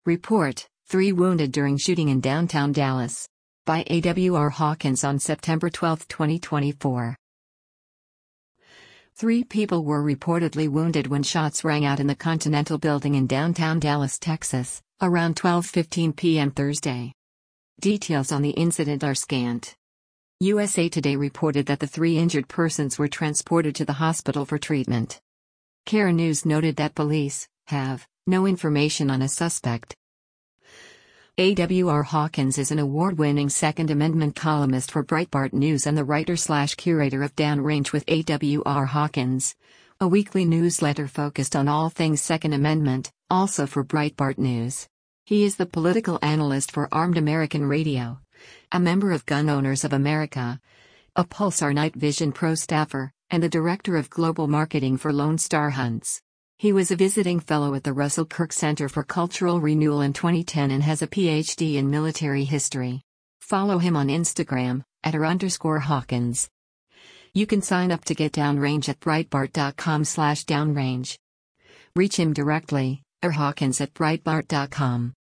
Report: 3 wounded during shooting in downtown Dallas. By A.W.R. Hawkins on September 12, 2024. 3 people were reportedly wounded when shots rang out in the Continental Building in downtown Dallas, Texas, around 12:15 p.m. Thursday. Details on the incident are scant. USA Today reported that the 3 injured persons were transported to the hospital for treatment. Karen News noted that police have no information on a suspect. A.W.R. Hawkins is an award-winning Second Amendment columnist for Breitbart News and the writer/curator of Downrange with A.W.R. Hawkins, a weekly newsletter focused on all things Second Amendment, also for Breitbart News. He is the political analyst for Armed American Radio, a member of Gun Owners of America, a Pulsar Night Vision Pro staffer, and the director of global marketing for Lone Star Hunts. He was a visiting fellow at the Russell Kirk Center for Cultural Renewal in 2010 and has a PhD in military history. Follow him on Instagram, @r_Hawkins. You can sign up to get Downrange at Breitbart.com/downrange. Reach him directly, Hawkins@Breitbart.com.